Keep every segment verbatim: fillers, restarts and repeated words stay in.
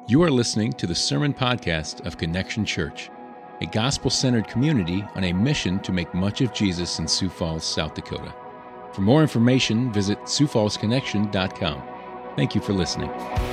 You are listening to the Sermon Podcast of Connection Church, a gospel-centered community on a mission to make much of Jesus in Sioux Falls, South Dakota. For more information, visit sioux falls connection dot com. Thank you for listening.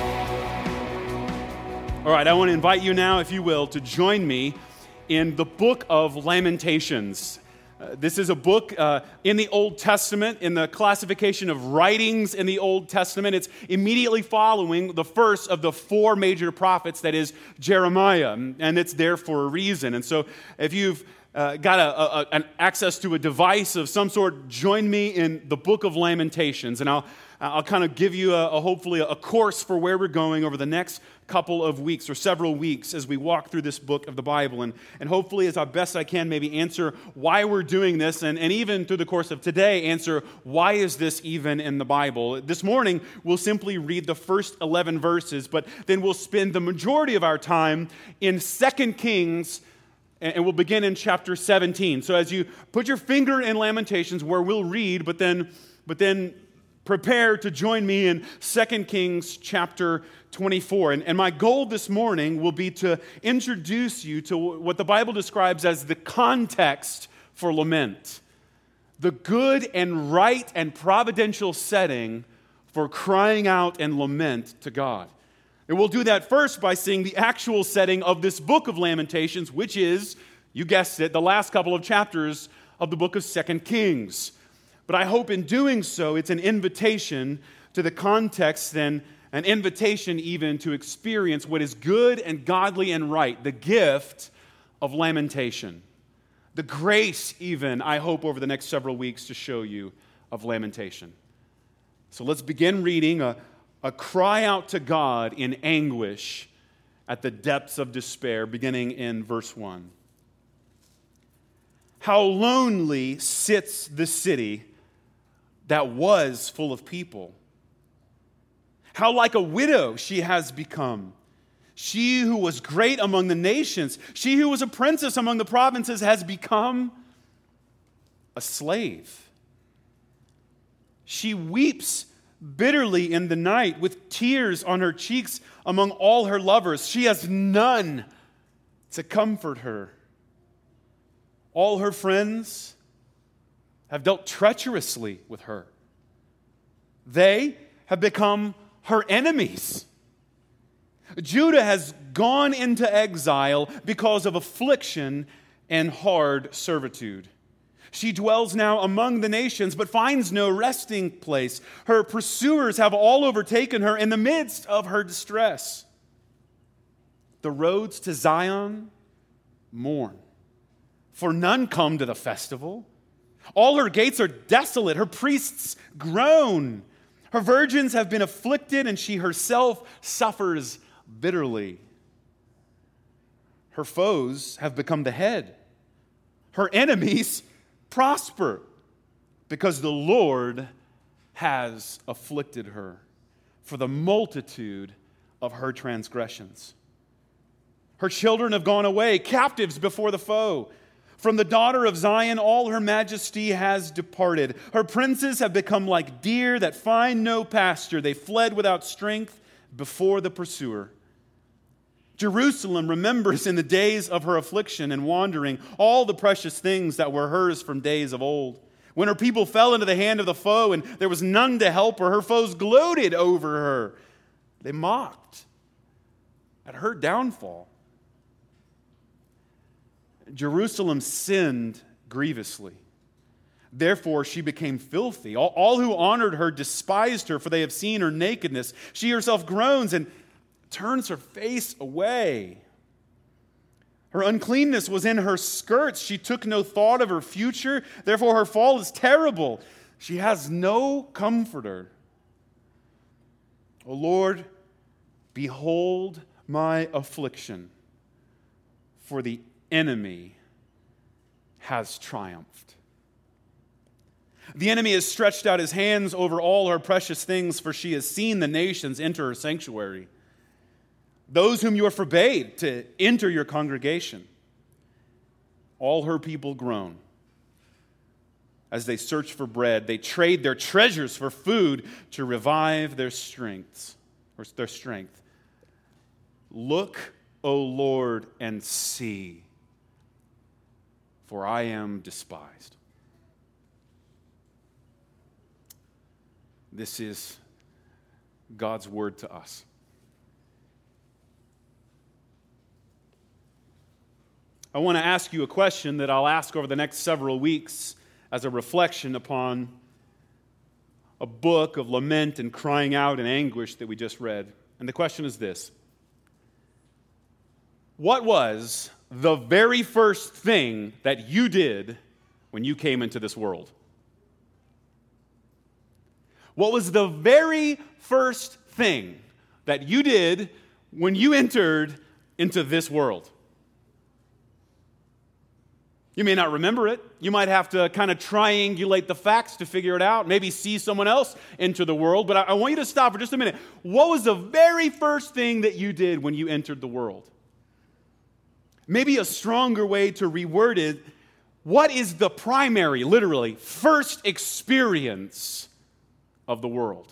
All right, I want to invite you now, if you will, to join me in the book of Lamentations. Uh, this is a book uh, in the Old Testament, in the classification of writings in the Old Testament. It's immediately following the first of the four major prophets, that is Jeremiah, and it's there for a reason. And so if you've uh, got a, a, an access to a device of some sort, join me in the book of Lamentations, and I'll I'll kind of give you a, a hopefully a course for where we're going over the next couple of weeks or several weeks as we walk through this book of the Bible. And, and hopefully, as best I can, maybe answer why we're doing this, and, and even through the course of today, answer why is this even in the Bible. This morning, we'll simply read the first eleven verses, but then we'll spend the majority of our time in Second Kings, and we'll begin in chapter seventeen. So as you put your finger in Lamentations, where we'll read, but then, but then prepare to join me in Second Kings chapter twenty-four. And, and my goal this morning will be to introduce you to what the Bible describes as the context for lament. The good and right and providential setting for crying out and lament to God. And we'll do that first by seeing the actual setting of this book of Lamentations, which is, you guessed it, the last couple of chapters of the book of Second Kings. But I hope in doing so, it's an invitation to the context and an invitation even to experience what is good and godly and right, the gift of lamentation. The grace even, I hope, over the next several weeks to show you of lamentation. So let's begin reading a, a cry out to God in anguish at the depths of despair, beginning in verse one. How lonely sits the city that was full of people. How like a widow she has become. She who was great among the nations, she who was a princess among the provinces, has become a slave. She weeps bitterly in the night with tears on her cheeks among all her lovers. She has none to comfort her. All her friends have dealt treacherously with her. They have become her enemies. Judah has gone into exile because of affliction and hard servitude. She dwells now among the nations, but finds no resting place. Her pursuers have all overtaken her in the midst of her distress. The roads to Zion mourn, for none come to the festival. All her gates are desolate. Her priests groan. Her virgins have been afflicted, and she herself suffers bitterly. Her foes have become the head. Her enemies prosper, because the Lord has afflicted her for the multitude of her transgressions. Her children have gone away, captives before the foe. From the daughter of Zion, all her majesty has departed. Her princes have become like deer that find no pasture. They fled without strength before the pursuer. Jerusalem remembers in the days of her affliction and wandering all the precious things that were hers from days of old. When her people fell into the hand of the foe and there was none to help her, her foes gloated over her. They mocked at her downfall. Jerusalem sinned grievously. Therefore, she became filthy. All, all who honored her despised her, for they have seen her nakedness. She herself groans and turns her face away. Her uncleanness was in her skirts. She took no thought of her future. Therefore, her fall is terrible. She has no comforter. O Lord, behold my affliction, for the enemy has triumphed. The enemy has stretched out his hands over all her precious things, for she has seen the nations enter her sanctuary. Those whom you are forbade to enter your congregation, all her people groan. As they search for bread, they trade their treasures for food to revive their strengths, or their strength. Look, O Lord, and see, for I am despised. This is God's word to us. I want to ask you a question that I'll ask over the next several weeks as a reflection upon a book of lament and crying out and anguish that we just read. And the question is this: what was the very first thing that you did when you came into this world? What was the very first thing that you did when you entered into this world? You may not remember it. You might have to kind of triangulate the facts to figure it out, maybe see someone else enter the world. But I, I want you to stop for just a minute. What was the very first thing that you did when you entered the world? Maybe a stronger way to reword it: what is the primary, literally, first experience of the world?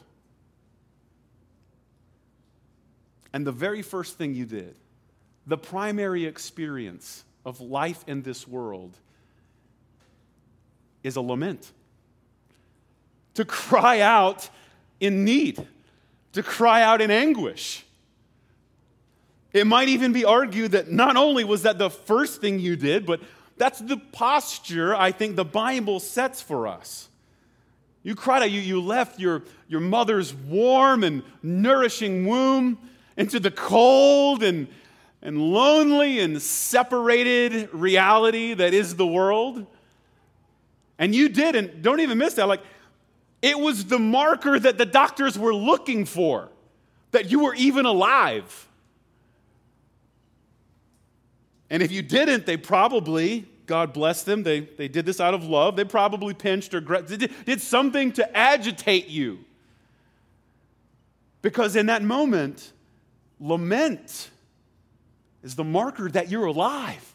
And the very first thing you did, the primary experience of life in this world, is a lament. To cry out in need, to cry out in anguish. It might even be argued that not only was that the first thing you did, but that's the posture I think the Bible sets for us. You cried out, you, you left your, your mother's warm and nourishing womb into the cold and and lonely and separated reality that is the world. And you did, and don't even miss that. Like, it was the marker that the doctors were looking for, that you were even alive. And if you didn't, they probably, God bless them, they, they did this out of love. They probably pinched or did, did something to agitate you. Because in that moment, lament is the marker that you're alive.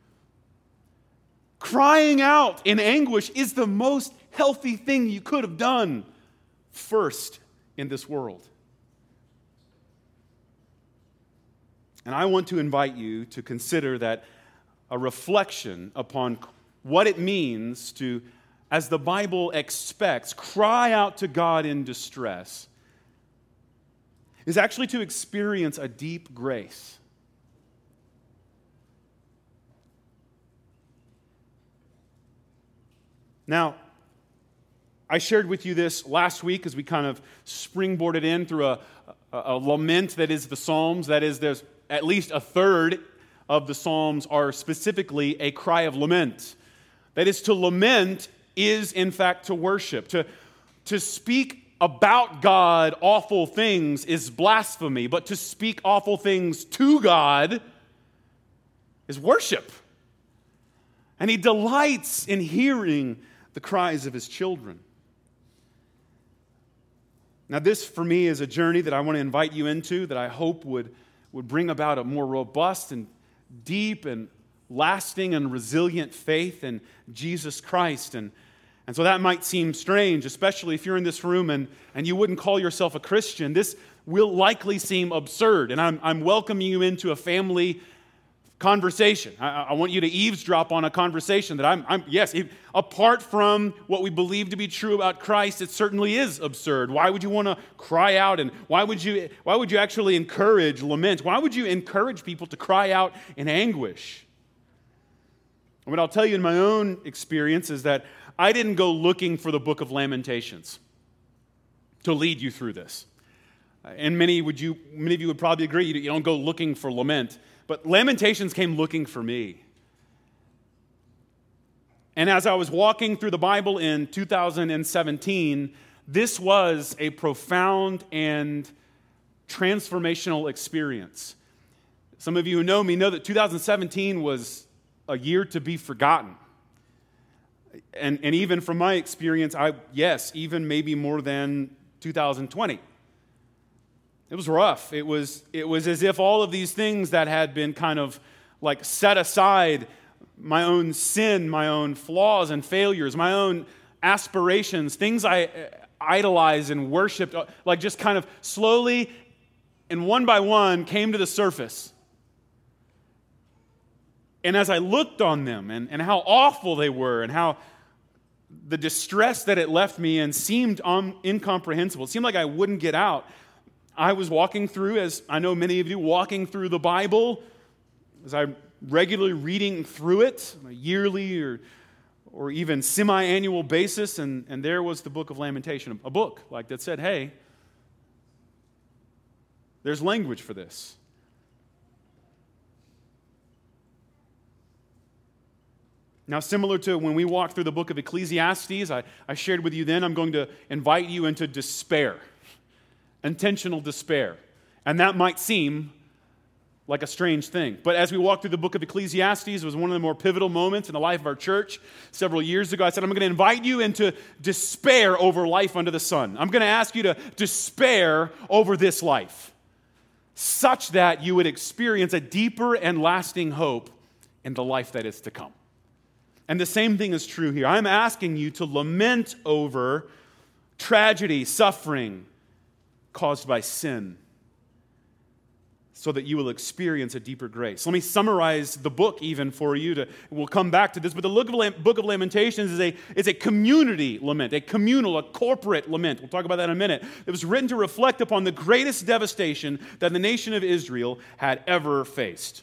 Crying out in anguish is the most healthy thing you could have done first in this world. And I want to invite you to consider that a reflection upon what it means to, as the Bible expects, cry out to God in distress, is actually to experience a deep grace. Now, I shared with you this last week as we kind of springboarded in through a, a, a lament that is the Psalms. That is, there's at least a third of the Psalms are specifically a cry of lament. That is, to lament is, in fact, to worship. To, to speak about God awful things is blasphemy, but to speak awful things to God is worship. And He delights in hearing the cries of His children. Now, this for me is a journey that I want to invite you into, that I hope would, would bring about a more robust and deep and lasting and resilient faith in Jesus Christ. And, and so that might seem strange, especially if you're in this room and, and you wouldn't call yourself a Christian. This will likely seem absurd, and I'm, I'm welcoming you into a family conversation. I, I want you to eavesdrop on a conversation that I'm, I'm yes, if, apart from what we believe to be true about Christ, it certainly is absurd. Why would you want to cry out, and why would you why would you actually encourage lament? Why would you encourage people to cry out in anguish? And what I'll tell you in my own experience is that I didn't go looking for the book of Lamentations to lead you through this. And many would you many of you would probably agree, you don't go looking for lament. But Lamentations came looking for me. And as I was walking through the Bible in two thousand seventeen, this was a profound and transformational experience. Some of you who know me know that two thousand seventeen was a year to be forgotten. And, and even from my experience, I yes, even maybe more than two thousand twenty. It was rough. It was, it was as if all of these things that had been kind of like set aside, my own sin, my own flaws and failures, my own aspirations, things I idolized and worshiped, like just kind of slowly and one by one came to the surface. And as I looked on them and, and how awful they were and how the distress that it left me in seemed um, incomprehensible, it seemed like I wouldn't get out, I was walking through, as I know many of you, walking through the Bible, as I'm regularly reading through it on a yearly or, or even semi-annual basis, and, and there was the book of Lamentation, a book like that said, hey, there's language for this. Now, similar to when we walked through the book of Ecclesiastes, I, I shared with you then, I'm going to invite you into despair, intentional despair. And that might seem like a strange thing. But as we walk through the book of Ecclesiastes, it was one of the more pivotal moments in the life of our church. Several years ago, I said, I'm going to invite you into despair over life under the sun. I'm going to ask you to despair over this life, such that you would experience a deeper and lasting hope in the life that is to come. And the same thing is true here. I'm asking you to lament over tragedy, suffering caused by sin, so that you will experience a deeper grace. Let me summarize the book even for you. To, we'll come back to this, but the book of Lamentations is a, is a community lament, a communal, a corporate lament. We'll talk about that in a minute. It was written to reflect upon the greatest devastation that the nation of Israel had ever faced.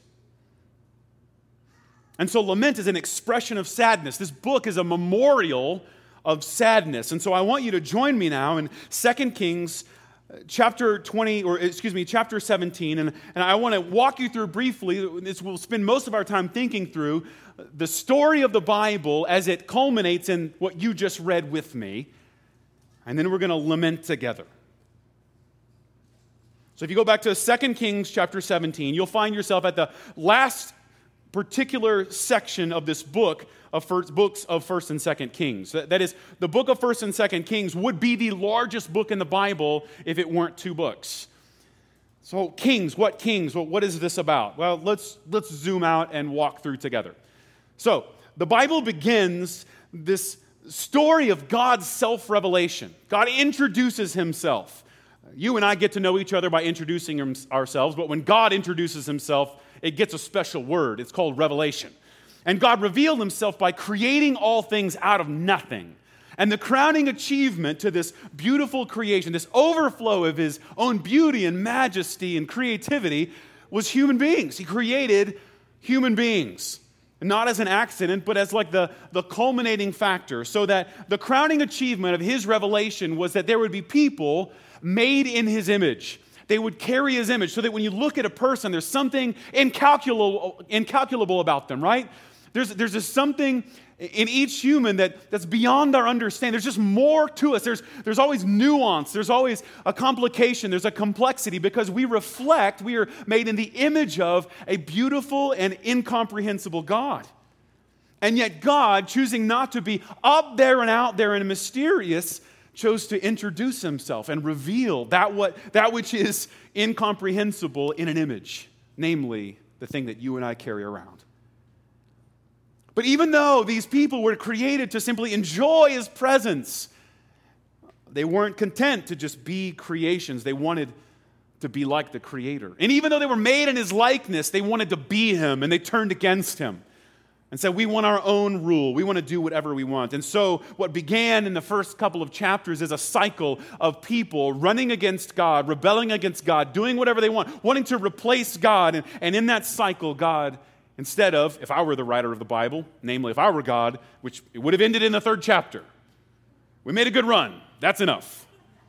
And so lament is an expression of sadness. This book is a memorial of sadness. And so I want you to join me now in Second Kings chapter twenty, or excuse me, chapter seventeen. And, and I want to walk you through briefly, this, we'll spend most of our time thinking through the story of the Bible as it culminates in what you just read with me. And then we're going to lament together. So if you go back to Second Kings chapter seventeen, you'll find yourself at the last particular section of this book of first, books of First and Second Kings. That, that is, the book of First and Second Kings would be the largest book in the Bible if it weren't two books. So Kings, what Kings? Well, what is this about? Well, let's let's zoom out and walk through together. So the Bible begins this story of God's self-revelation. God introduces himself. You and I get to know each other by introducing ourselves, but when God introduces himself, it gets a special word. It's called revelation. And God revealed himself by creating all things out of nothing. And the crowning achievement to this beautiful creation, this overflow of his own beauty and majesty and creativity, was human beings. He created human beings. Not as an accident, but as like the, the culminating factor. So that the crowning achievement of his revelation was that there would be people made in his image. They would carry his image, so that when you look at a person, there's something incalculable, incalculable about them, right? There's, there's just something in each human that, that's beyond our understanding. There's just more to us. There's, there's always nuance. There's always a complication. There's a complexity, because we reflect, we are made in the image of a beautiful and incomprehensible God. And yet God, choosing not to be up there and out there and mysterious, chose to introduce himself and reveal that what that which is incomprehensible in an image, namely the thing that you and I carry around. But even though these people were created to simply enjoy his presence, they weren't content to just be creations. They wanted to be like the Creator. And even though they were made in his likeness, they wanted to be him, and they turned against him and said, we want our own rule. We want to do whatever we want. And so what began in the first couple of chapters is a cycle of people running against God, rebelling against God, doing whatever they want, wanting to replace God. And, and in that cycle, God, instead of, if I were the writer of the Bible, namely if I were God, which it would have ended in the third chapter. We made a good run. That's enough.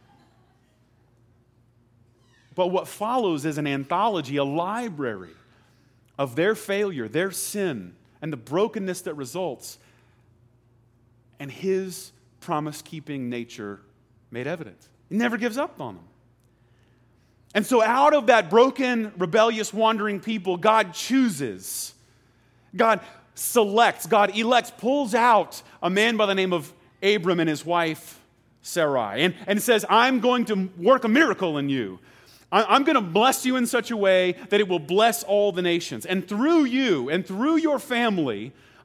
But what follows is an anthology, a library of their failure, their sin, and the brokenness that results, and his promise-keeping nature made evident. He never gives up on them. And so out of that broken, rebellious, wandering people, God chooses, God selects, God elects, pulls out a man by the name of Abram and his wife Sarai, and, and says, I'm going to work a miracle in you. I'm going to bless you in such a way that it will bless all the nations. And through you and through your family,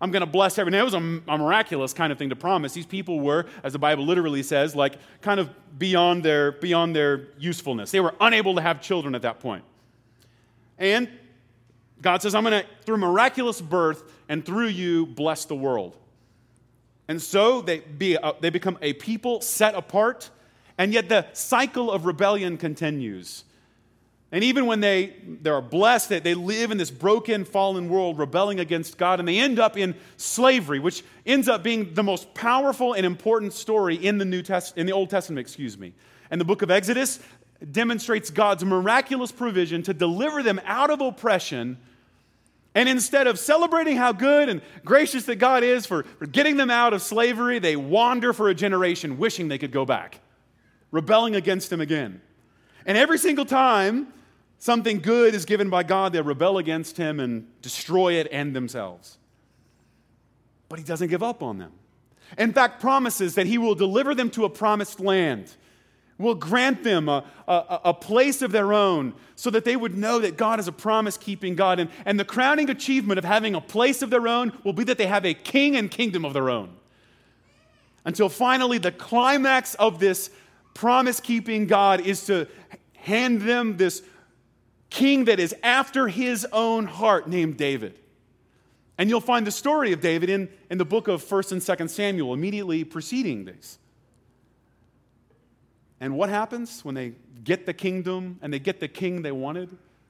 I'm going to bless everyone. It was a, a miraculous kind of thing to promise. These people were, as the Bible literally says, like kind of beyond their, beyond their usefulness. They were unable to have children at that point. And God says, I'm going to, through miraculous birth and through you, bless the world. And so they, be, uh, they become a people set apart, and yet the cycle of rebellion continues. And even when they, they are blessed, that they live in this broken, fallen world, rebelling against God, and they end up in slavery, which ends up being the most powerful and important story in the New Test, in the Old Testament, excuse me. And the book of Exodus demonstrates God's miraculous provision to deliver them out of oppression. And instead of celebrating how good and gracious that God is for, for getting them out of slavery, they wander for a generation wishing they could go back, rebelling against Him again. And every single time something good is given by God, they rebel against Him and destroy it and themselves. But He doesn't give up on them. In fact, promises that He will deliver them to a promised land, will grant them a, a, a place of their own so that they would know that God is a promise-keeping God. And, and the crowning achievement of having a place of their own will be that they have a king and kingdom of their own. Until finally the climax of this promise-keeping God is to hand them this king that is after His own heart, named David. And you'll find the story of David in, in the book of First and Second Samuel, immediately preceding this. And what happens when they get the kingdom and they get the king they wanted?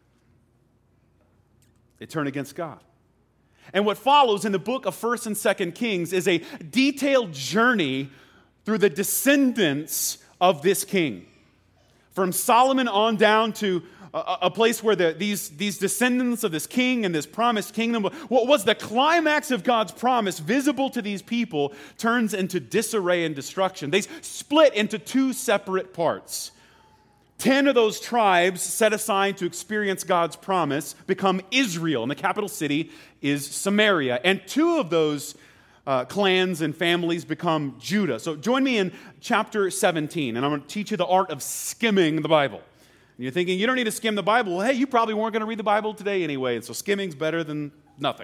They turn against God. And what follows in the book of First and Second Kings is a detailed journey through the descendants of this king. From Solomon on down to a, a place where the, these, these descendants of this king and this promised kingdom, what was the climax of God's promise visible to these people, turns into disarray and destruction. They split into two separate parts. Ten of those tribes set aside to experience God's promise become Israel, and the capital city is Samaria. And two of those Uh, clans and families become Judah. So join me in chapter seventeen, and I'm going to teach you the art of skimming the Bible. And you're thinking, you don't need to skim the Bible. Well, hey, you probably weren't going to read the Bible today anyway, and so skimming's better than nothing.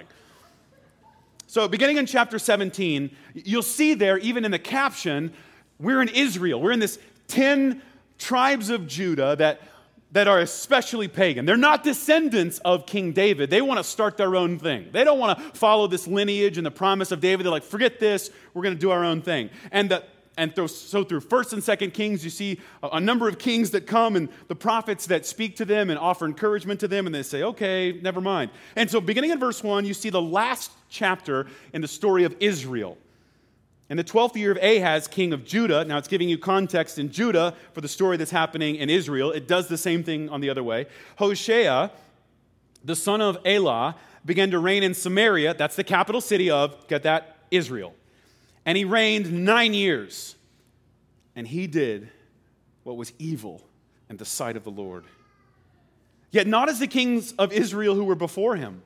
So beginning in chapter seventeen, you'll see there, even in the caption, we're in Israel. We're in this ten tribes of Judah that that are especially pagan. They're not descendants of King David. They want to start their own thing. They don't want to follow this lineage and the promise of David. They're like, forget this, we're going to do our own thing. And the, and th- so through First and Second Kings, you see a, a number of kings that come and the prophets that speak to them and offer encouragement to them, and they say, okay, never mind. And so beginning in verse one, you see the last chapter in the story of Israel. In the twelfth year of Ahaz, king of Judah, now it's giving you context in Judah for the story that's happening in Israel. It does the same thing on the other way. Hoshea, the son of Elah, began to reign in Samaria. That's the capital city of, get that, Israel. And he reigned nine years. And he did what was evil in the sight of the Lord. Yet not as the kings of Israel who were before him.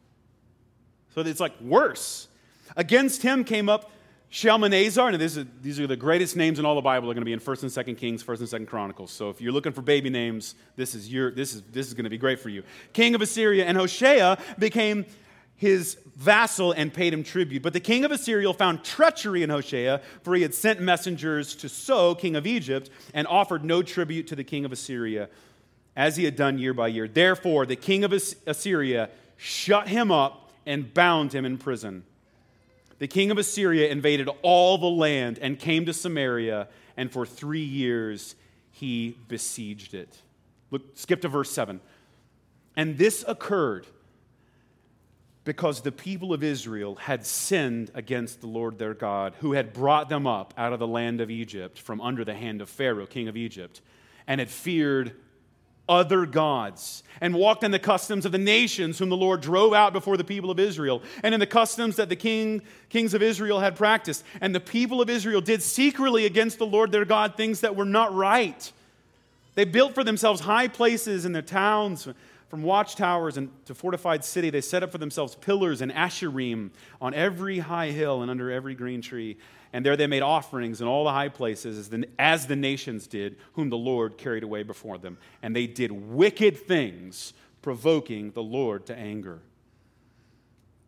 So it's like worse. Against him came up Shalmaneser, and this is, these are the greatest names in all the Bible. Are going to be in First and Second Kings, First and Second Chronicles. So if you're looking for baby names, this is your this is this is going to be great for you. King of Assyria, and Hoshea became his vassal and paid him tribute. But the king of Assyria found treachery in Hoshea, for he had sent messengers to So, king of Egypt, and offered no tribute to the king of Assyria, as he had done year by year. Therefore, the king of Assyria shut him up and bound him in prison. The king of Assyria invaded all the land and came to Samaria, and for three years he besieged it. Look, skip to verse seven. And this occurred because the people of Israel had sinned against the Lord their God, who had brought them up out of the land of Egypt from under the hand of Pharaoh, king of Egypt, and had feared other gods, and walked in the customs of the nations whom the Lord drove out before the people of Israel, and in the customs that the king, kings of Israel had practiced. And the people of Israel did secretly against the Lord their God things that were not right. They built for themselves high places in their towns, from watchtowers and to fortified city. They set up for themselves pillars and asherim on every high hill and under every green tree. And there they made offerings in all the high places, as the, as the nations did, whom the Lord carried away before them. And they did wicked things, provoking the Lord to anger.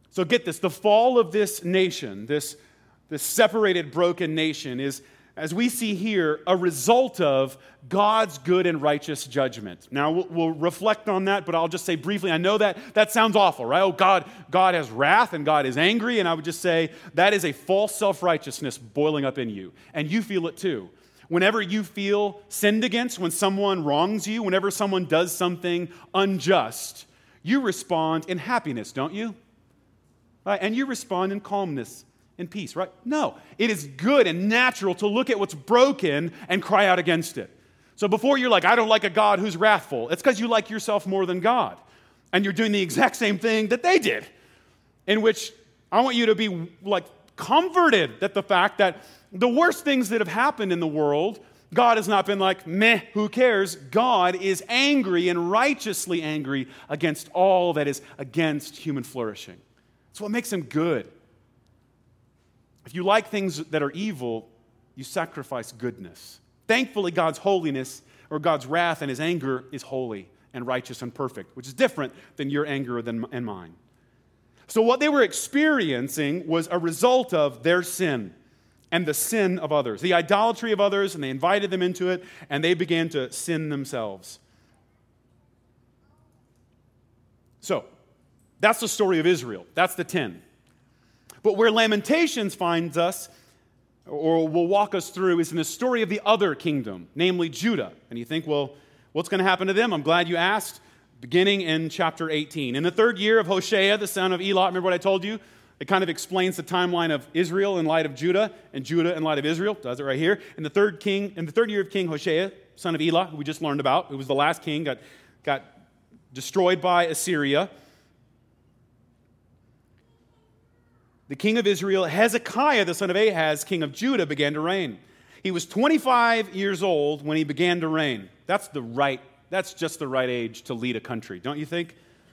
So get this, the fall of this nation, this, this separated, broken nation is, as we see here, a result of God's good and righteous judgment. Now, we'll, we'll reflect on that, but I'll just say briefly, I know that that sounds awful, right? Oh, God, God has wrath and God is angry, and I would just say that is a false self-righteousness boiling up in you, and you feel it too. Whenever you feel sinned against, when someone wrongs you, whenever someone does something unjust, you respond in happiness, don't you? Right? And you respond in calmness. In peace, right? No. It is good and natural to look at what's broken and cry out against it. So before you're like, I don't like a God who's wrathful, it's because you like yourself more than God. And you're doing the exact same thing that they did, in which I want you to be like comforted that the fact that the worst things that have happened in the world, God has not been like, meh, who cares? God is angry and righteously angry against all that is against human flourishing. That's what makes him good. If you like things that are evil, you sacrifice goodness. Thankfully, God's holiness or God's wrath and his anger is holy and righteous and perfect, which is different than your anger and mine. So what they were experiencing was a result of their sin and the sin of others, the idolatry of others, and they invited them into it, and they began to sin themselves. So that's the story of Israel. That's the ten. But where Lamentations finds us, or will walk us through, is in the story of the other kingdom, namely Judah. And you think, well, what's going to happen to them? I'm glad you asked. Beginning in chapter eighteen. In the third year of Hoshea, the son of Elah, remember what I told you? It kind of explains the timeline of Israel in light of Judah, and Judah in light of Israel. Does it right here. In the third king, in the third year of King Hoshea, son of Elah, who we just learned about, who was the last king, got, got destroyed by Assyria. The king of Israel, Hezekiah, the son of Ahaz, king of Judah, began to reign. He was twenty-five years old when he began to reign. That's the right, that's just the right age to lead a country, don't you think?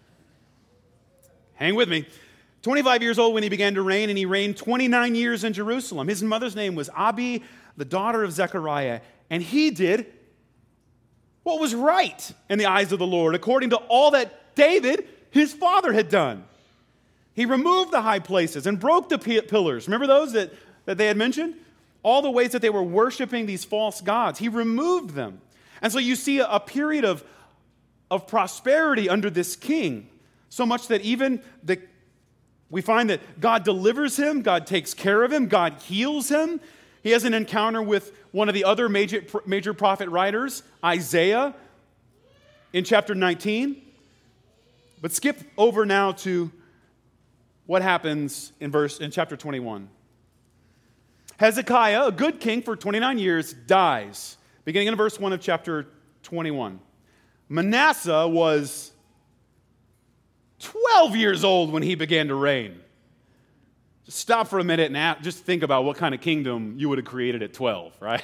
Hang with me. twenty-five years old when he began to reign, and he reigned twenty-nine years in Jerusalem. His mother's name was Abi, the daughter of Zechariah, and he did what was right in the eyes of the Lord, according to all that David, his father, had done. He removed the high places and broke the pillars. Remember those that, that they had mentioned? All the ways that they were worshiping these false gods. He removed them. And so you see a, a period of, of prosperity under this king, so much that even the, we find that God delivers him, God takes care of him, God heals him. He has an encounter with one of the other major, major prophet writers, Isaiah, in chapter nineteen. But skip over now to what happens in verse in chapter twenty-one. Hezekiah, a good king for twenty-nine years, dies. Beginning in verse one of chapter twenty-one. Manasseh was twelve years old when he began to reign. Just stop for a minute and ask, just think about what kind of kingdom you would have created at twelve, right?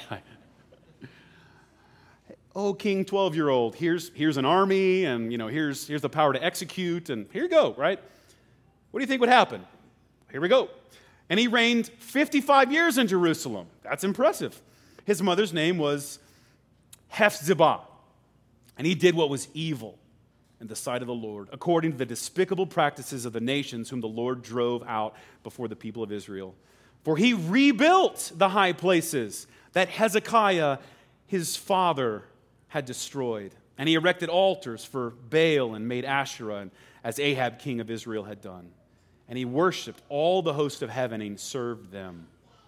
Oh, king twelve-year-old, here's, here's an army, and you know, here's, here's the power to execute, and here you go, right? What do you think would happen? Here we go. And he reigned fifty-five years in Jerusalem. That's impressive. His mother's name was Hephzibah. And he did what was evil in the sight of the Lord, according to the despicable practices of the nations whom the Lord drove out before the people of Israel. For he rebuilt the high places that Hezekiah, his father, had destroyed. And he erected altars for Baal and made Asherah, as Ahab, king of Israel, had done. And he worshipped all the host of heaven and served them.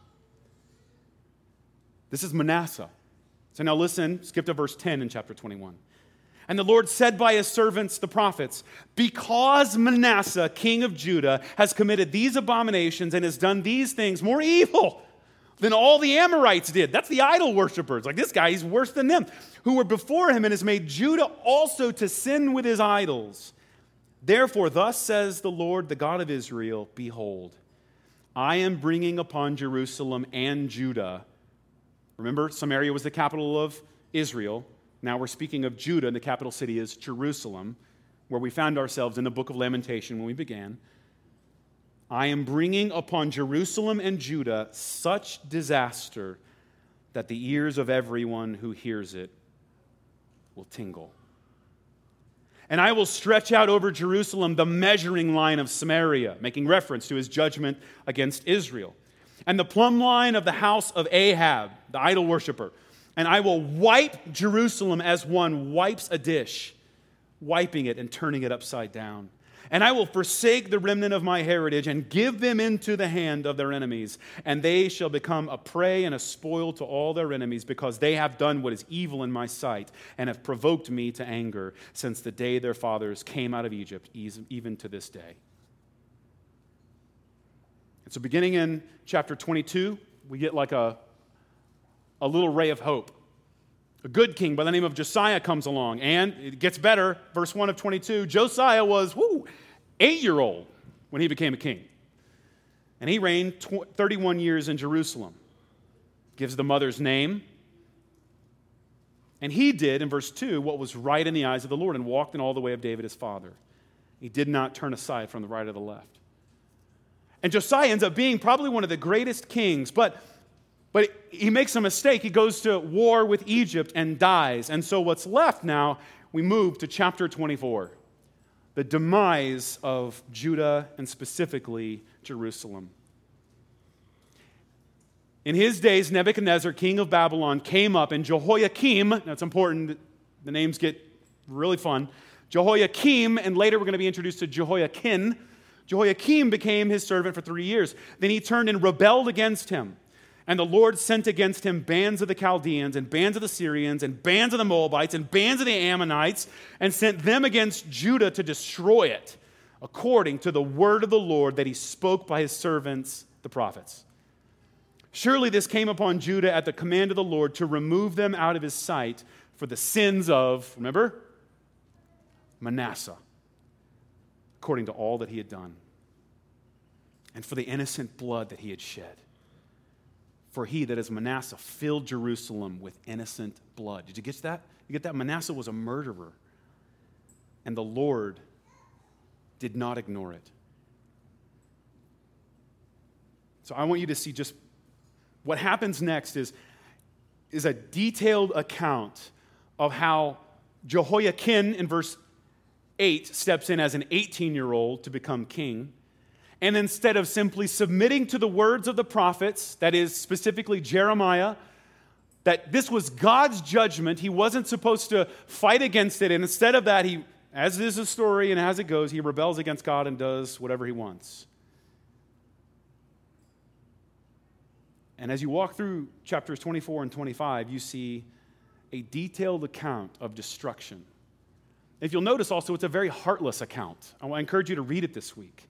This is Manasseh. So now listen, skip to verse ten in chapter twenty-one. And the Lord said by his servants, the prophets, because Manasseh, king of Judah, has committed these abominations and has done these things more evil than all the Amorites did. That's the idol worshipers. Like this guy, he's worse than them, who were before him, and has made Judah also to sin with his idols. Therefore, thus says the Lord, the God of Israel, behold, I am bringing upon Jerusalem and Judah. Remember, Samaria was the capital of Israel. Now we're speaking of Judah, and the capital city is Jerusalem, where we found ourselves in the book of Lamentation when we began. I am bringing upon Jerusalem and Judah such disaster that the ears of everyone who hears it will tingle. And I will stretch out over Jerusalem the measuring line of Samaria, making reference to his judgment against Israel, and the plumb line of the house of Ahab, the idol worshiper. And I will wipe Jerusalem as one wipes a dish, wiping it and turning it upside down. And I will forsake the remnant of my heritage and give them into the hand of their enemies. And they shall become a prey and a spoil to all their enemies, because they have done what is evil in my sight and have provoked me to anger since the day their fathers came out of Egypt, even to this day. And so beginning in chapter twenty-two, we get like a, a little ray of hope. A good king by the name of Josiah comes along, and it gets better. Verse one of twenty-two, Josiah was, whoo, eight-year-old when he became a king. And he reigned thirty-one years in Jerusalem. Gives the mother's name. And he did, in verse two, what was right in the eyes of the Lord and walked in all the way of David his father. He did not turn aside from the right or the left. And Josiah ends up being probably one of the greatest kings, but But he makes a mistake. He goes to war with Egypt and dies. And so what's left now, we move to chapter twenty-four, the demise of Judah and specifically Jerusalem. In his days, Nebuchadnezzar, king of Babylon, came up, and Jehoiakim, that's important, the names get really fun, Jehoiakim, and later we're going to be introduced to Jehoiakim. Jehoiakim became his servant for three years. Then he turned and rebelled against him. And the Lord sent against him bands of the Chaldeans and bands of the Syrians and bands of the Moabites and bands of the Ammonites, and sent them against Judah to destroy it, according to the word of the Lord that he spoke by his servants, the prophets. Surely this came upon Judah at the command of the Lord to remove them out of his sight for the sins of, remember, Manasseh, according to all that he had done, and for the innocent blood that he had shed. For he, that is Manasseh, filled Jerusalem with innocent blood. Did you get that? You get that? Manasseh was a murderer. And the Lord did not ignore it. So I want you to see just what happens next is, is a detailed account of how Jehoiakim in verse eight steps in as an eighteen-year-old to become king. And instead of simply submitting to the words of the prophets, that is specifically Jeremiah, that this was God's judgment, he wasn't supposed to fight against it. And instead of that, he, as is the story and as it goes, he rebels against God and does whatever he wants. And as you walk through chapters twenty-four and twenty-five, you see a detailed account of destruction. If you'll notice also, it's a very heartless account. I encourage you to read it this week.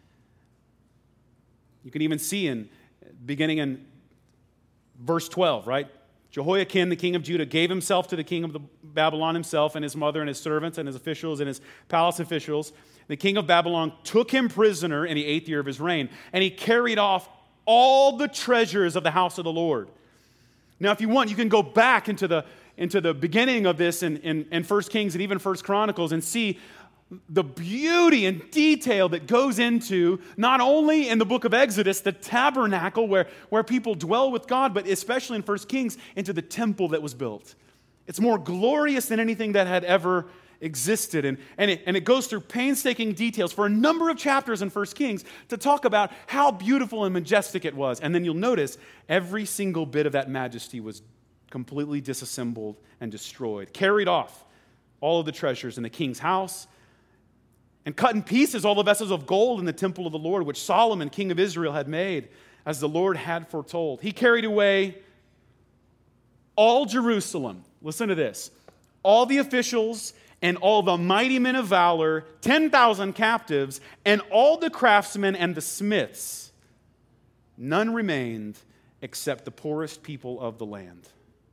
You can even see in, beginning in verse twelve, right? Jehoiakim, the king of Judah, gave himself to the king of the Babylon himself and his mother and his servants and his officials and his palace officials. The king of Babylon took him prisoner in the eighth year of his reign, and he carried off all the treasures of the house of the Lord. Now, if you want, you can go back into the, into the beginning of this in, in, in First Kings and even First Chronicles and see the beauty and detail that goes into, not only in the book of Exodus, the tabernacle where, where people dwell with God, but especially in First Kings, into the temple that was built. It's more glorious than anything that had ever existed. And, and, it, and it goes through painstaking details for a number of chapters in First Kings to talk about how beautiful and majestic it was. And then you'll notice every single bit of that majesty was completely disassembled and destroyed, carried off all of the treasures in the king's house, and cut in pieces all the vessels of gold in the temple of the Lord, which Solomon, king of Israel, had made, as the Lord had foretold. He carried away all Jerusalem. Listen to this. All the officials and all the mighty men of valor, ten thousand captives, and all the craftsmen and the smiths. None remained except the poorest people of the land.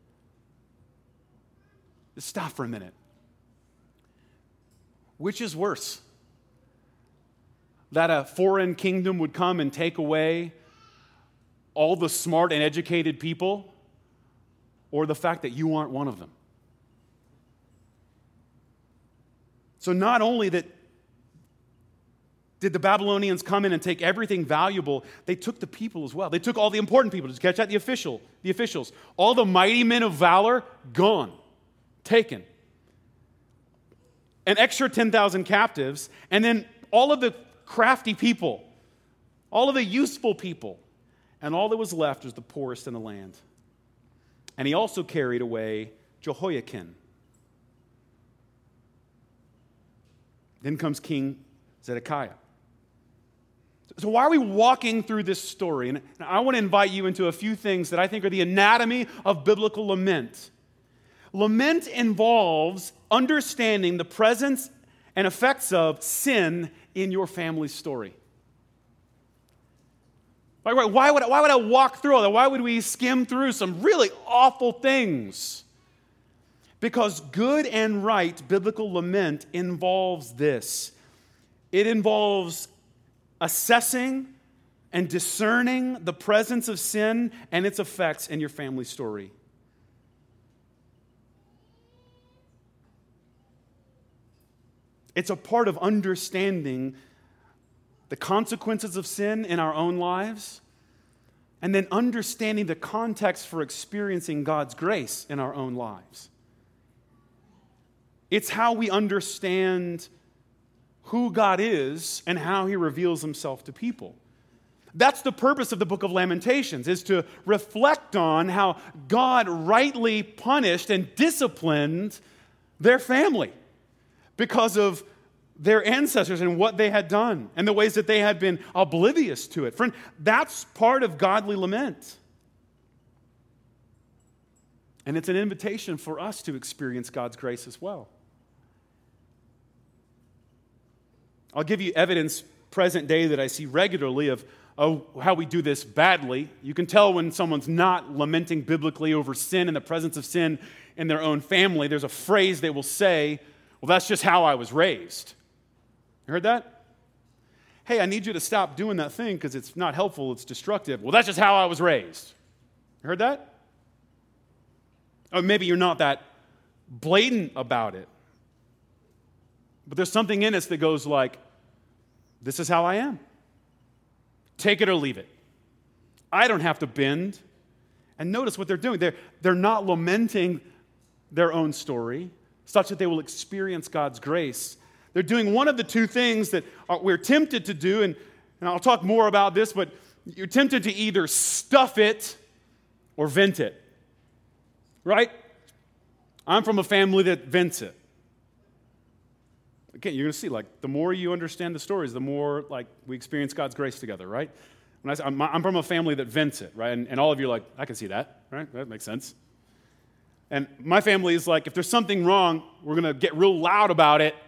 Just stop for a minute. Which is worse? That a foreign kingdom would come and take away all the smart and educated people, or the fact that you aren't one of them? So not only that did the Babylonians come in and take everything valuable, they took the people as well. They took all the important people. Just catch that? The official, the officials. All the mighty men of valor, gone, taken. an extra ten thousand captives, and then all of the crafty people, all of the useful people, and all that was left was the poorest in the land. And he also carried away Jehoiakim. Then comes King Zedekiah. So why are we walking through this story? And I want to invite you into a few things that I think are the anatomy of biblical lament. Lament involves understanding the presence and effects of sin in your family story. Why, why, would, why would I walk through all that? Why would we skim through some really awful things? Because good and right biblical lament involves this. It involves assessing and discerning the presence of sin and its effects in your family story. It's a part of understanding the consequences of sin in our own lives, and then understanding the context for experiencing God's grace in our own lives. It's how we understand who God is and how he reveals himself to people. That's the purpose of the book of Lamentations, is to reflect on how God rightly punished and disciplined their family because of their ancestors and what they had done and the ways that they had been oblivious to it. Friend, that's part of godly lament. And it's an invitation for us to experience God's grace as well. I'll give you evidence present day that I see regularly of oh, how we do this badly. You can tell when someone's not lamenting biblically over sin and the presence of sin in their own family. There's a phrase they will say, well, that's just how I was raised. You heard that? Hey, I need you to stop doing that thing because it's not helpful, it's destructive. Well, that's just how I was raised. You heard that? Or maybe you're not that blatant about it. But there's something in us that goes like, this is how I am. Take it or leave it. I don't have to bend. And notice what they're doing. They're, they're not lamenting their own story such that they will experience God's grace. They're doing one of the two things that we're tempted to do, and, and I'll talk more about this, but you're tempted to either stuff it or vent it. Right? I'm from a family that vents it. Again, you're going to see, like, the more you understand the stories, the more, like, we experience God's grace together, right? When I say, I'm, I'm from a family that vents it, right? And, and all of you are like, I can see that, right? That makes sense. And my family is like, if there's something wrong, we're going to get real loud about it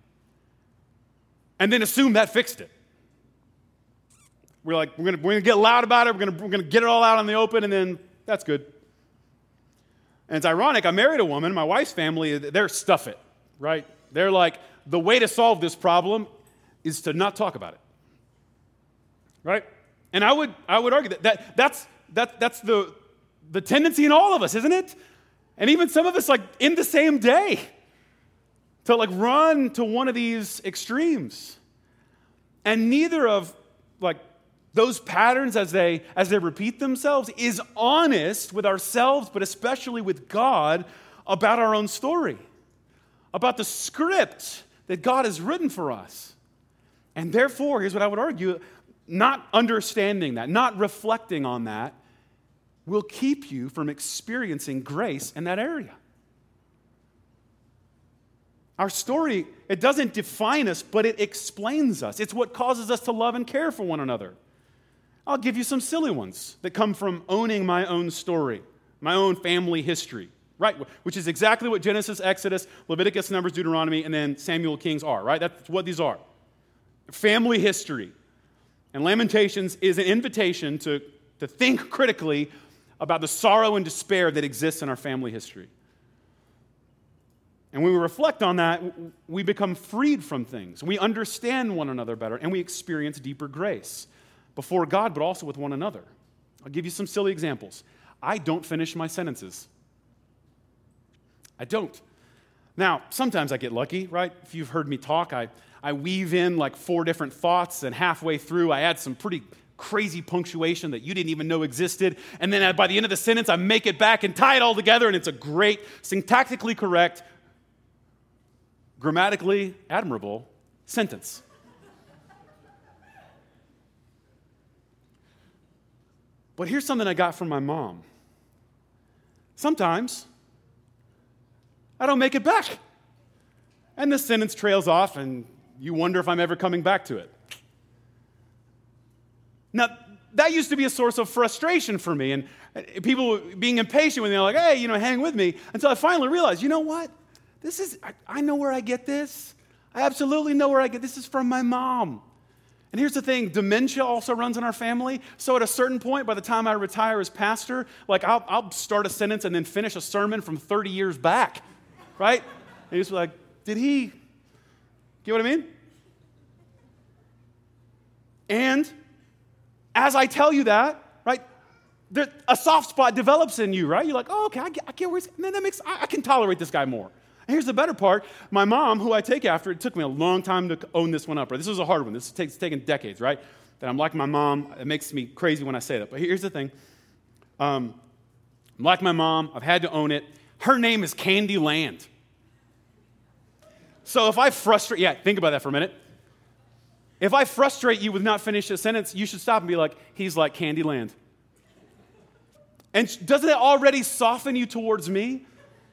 and then assume that fixed it. We're like, we're going to we're going to get loud about it, we're going to we're going to get it all out in the open, and then that's good. And it's ironic, I married a woman, my wife's family, they're stuff it, right? They're like, the way to solve this problem is to not talk about it. Right? And I would I would argue that, that that's that that's the the tendency in all of us, isn't it? And even some of us, like, in the same day, to like run to one of these extremes. And neither of like those patterns as they as they repeat themselves is honest with ourselves, but especially with God, about our own story, about the script that God has written for us. And therefore, here's what I would argue, not understanding that, not reflecting on that, will keep you from experiencing grace in that area. Our story, it doesn't define us, but it explains us. It's what causes us to love and care for one another. I'll give you some silly ones that come from owning my own story, my own family history. Right, which is exactly what Genesis, Exodus, Leviticus, Numbers, Deuteronomy, and then Samuel, Kings are, right? That's what these are. Family history. And Lamentations is an invitation to, to think critically about the sorrow and despair that exists in our family history. And when we reflect on that, we become freed from things. We understand one another better, and we experience deeper grace before God, but also with one another. I'll give you some silly examples. I don't finish my sentences. I don't. Now, sometimes I get lucky, right? If you've heard me talk, I, I weave in like four different thoughts, and halfway through I add some pretty crazy punctuation that you didn't even know existed, and then by the end of the sentence I make it back and tie it all together, and it's a great, syntactically correct, grammatically admirable sentence. But here's something I got from my mom. Sometimes I don't make it back. And the sentence trails off, and you wonder if I'm ever coming back to it. Now, that used to be a source of frustration for me, and people being impatient when they're like, hey, you know, hang with me, until I finally realized, you know what? This is, I, I know where I get this. I absolutely know where I get this. This is from my mom. And here's the thing, dementia also runs in our family. So at a certain point, by the time I retire as pastor, like I'll, I'll start a sentence and then finish a sermon from thirty years back, right? And you just be like, did he, get what I mean? And as I tell you that, right, there, a soft spot develops in you, right? You're like, oh, okay, I get, I get where he's, man, that makes, I, I can tolerate this guy more. And here's the better part. My mom, who I take after, it took me a long time to own this one up, right? This was a hard one. This takes taken decades, right? That I'm like my mom. It makes me crazy when I say that. But here's the thing. Um, I'm like my mom. I've had to own it. Her name is Candy Land. So if I frustrate, yeah, think about that for a minute. If I frustrate you with not finishing a sentence, you should stop and be like, he's like Candy Land. And doesn't it already soften you towards me?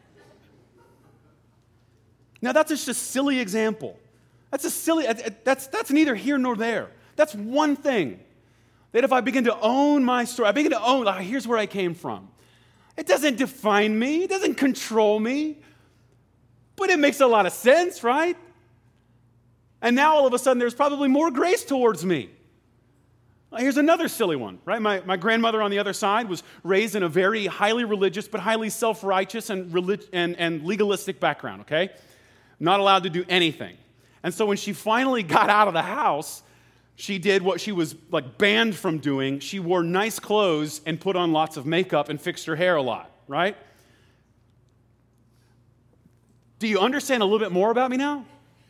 Now, that's just a silly example. That's a silly, that's, that's neither here nor there. That's one thing. That if I begin to own my story, I begin to own, like, here's where I came from. It doesn't define me. It doesn't control me. But it makes a lot of sense, right? And now, all of a sudden, there's probably more grace towards me. Well, here's another silly one, right? My, my grandmother on the other side was raised in a very highly religious, but highly self-righteous and, relig- and, and legalistic background, okay? Not allowed to do anything. And so when she finally got out of the house, she did what she was like banned from doing. She wore nice clothes and put on lots of makeup and fixed her hair a lot, right? Do you understand a little bit more about me now?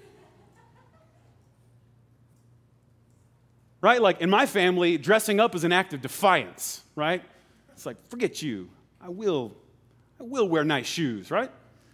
Right? Like in my family, dressing up is an act of defiance, right? It's like, forget you. I will, I will wear nice shoes, right?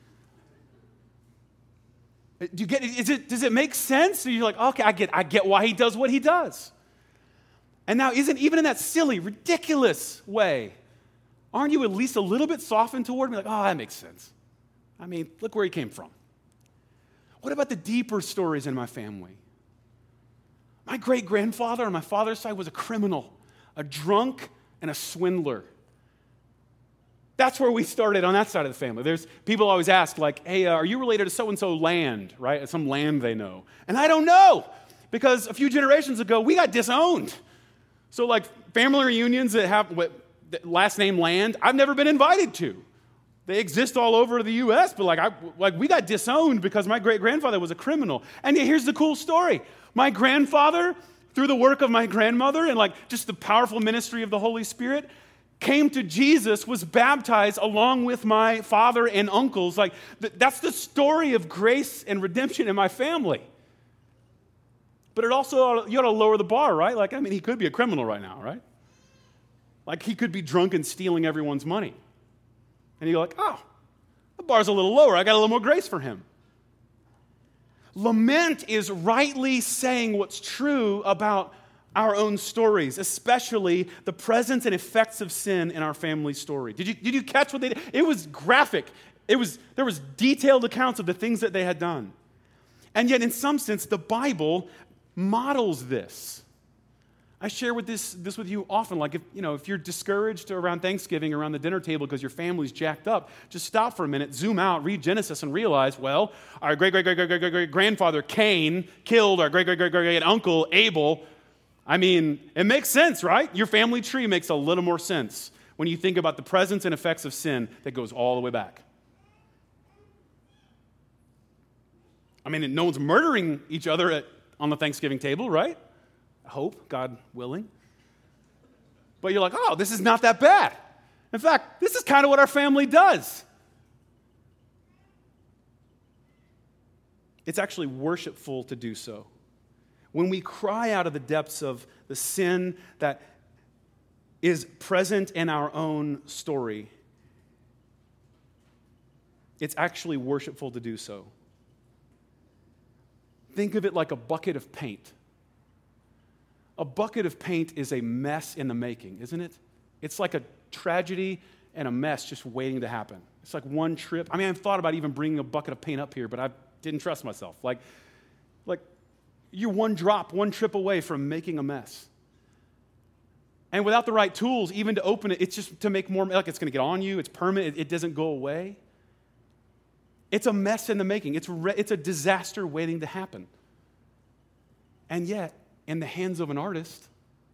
Do you get is it does it make sense? Or you're like, okay, I get I get why he does what he does. And now isn't even in that silly, ridiculous way, aren't you at least a little bit softened toward me? Like, oh, that makes sense. I mean, look where he came from. What about the deeper stories in my family? My great-grandfather on my father's side was a criminal, a drunk, and a swindler. That's where we started on that side of the family. There's people always ask, like, hey, uh, are you related to so-and-so land, right? Some land they know. And I don't know, because a few generations ago, we got disowned. So, like, family reunions that have what, last name land, I've never been invited to. They exist all over the U S, but, like, I, like we got disowned because my great-grandfather was a criminal. And here's the cool story. My grandfather, through the work of my grandmother and, like, just the powerful ministry of the Holy Spirit, came to Jesus, was baptized along with my father and uncles. Like, th- that's the story of grace and redemption in my family. But it also, you ought to lower the bar, right? Like, I mean, he could be a criminal right now, right? Like, he could be drunk and stealing everyone's money. And you're like, oh, the bar's a little lower. I got a little more grace for him. Lament is rightly saying what's true about our own stories, especially the presence and effects of sin in our family story. Did you, did you catch what they did? It was graphic. It was, there was detailed accounts of the things that they had done. And yet, in some sense, the Bible models this. I share with this, this with you often. Like, if, you know, if you're discouraged around Thanksgiving, around the dinner table because your family's jacked up, just stop for a minute, zoom out, read Genesis, and realize, well, our great-great-great-great-great-great-grandfather Cain killed our great-great-great-great-uncle Abel. I mean, it makes sense, right? Your family tree makes a little more sense when you think about the presence and effects of sin that goes all the way back. I mean, no one's murdering each other at, on the Thanksgiving table, right? I hope, God willing. But you're like, oh, this is not that bad. In fact, this is kind of what our family does. It's actually worshipful to do so. When we cry out of the depths of the sin that is present in our own story, it's actually worshipful to do so. Think of it like a bucket of paint. A bucket of paint is a mess in the making, isn't it? It's like a tragedy and a mess just waiting to happen. It's like one trip. I mean, I've thought about even bringing a bucket of paint up here, but I didn't trust myself. Like, like you're one drop, one trip away from making a mess. And without the right tools, even to open it, it's just to make more, like it's going to get on you. It's permanent. It, it doesn't go away. It's a mess in the making. It's, re- it's a disaster waiting to happen. And yet, in the hands of an artist,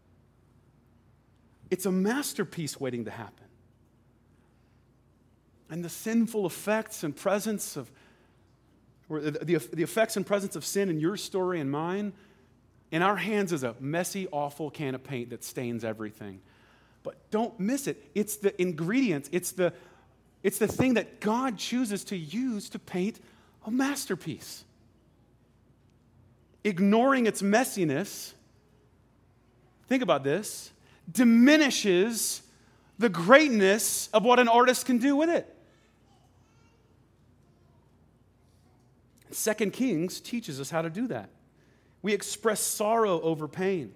it's a masterpiece waiting to happen. And the sinful effects and presence of, or the, the, the effects and presence of sin in your story and mine, in our hands is a messy, awful can of paint that stains everything. But don't miss it. It's the ingredients. It's the, it's the thing that God chooses to use to paint a masterpiece. Ignoring its messiness, think about this, diminishes the greatness of what an artist can do with it. Second Kings teaches us how to do that. We express sorrow over pain.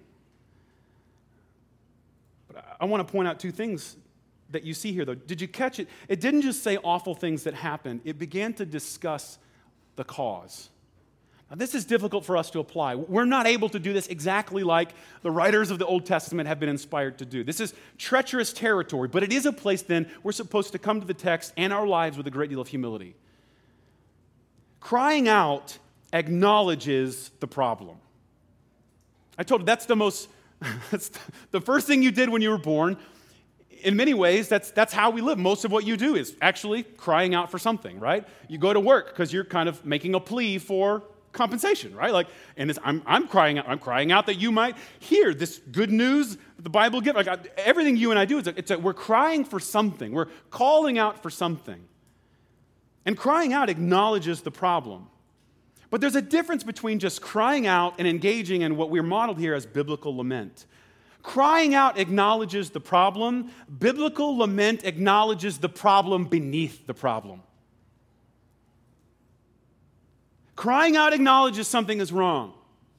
But I want to point out two things that you see here, though. Did you catch it? It didn't just say awful things that happened. It began to discuss the cause. Now, this is difficult for us to apply. We're not able to do this exactly like the writers of the Old Testament have been inspired to do. This is treacherous territory, but it is a place then we're supposed to come to the text and our lives with a great deal of humility. Crying out acknowledges the problem. I told you that's the most, that's the first thing you did when you were born. In many ways, that's, that's how we live. Most of what you do is actually crying out for something, right? You go to work because you're kind of making a plea for compensation, right? Like, and it's, I'm, I'm crying out. I'm crying out that you might hear this good news that the Bible gives. Like I, everything you and I do is a, it's a, we're crying for something. We're calling out for something. And crying out acknowledges the problem. But there's a difference between just crying out and engaging in what we're modeled here as biblical lament. Crying out acknowledges the problem. Biblical lament acknowledges the problem beneath the problem. Crying out acknowledges something is wrong.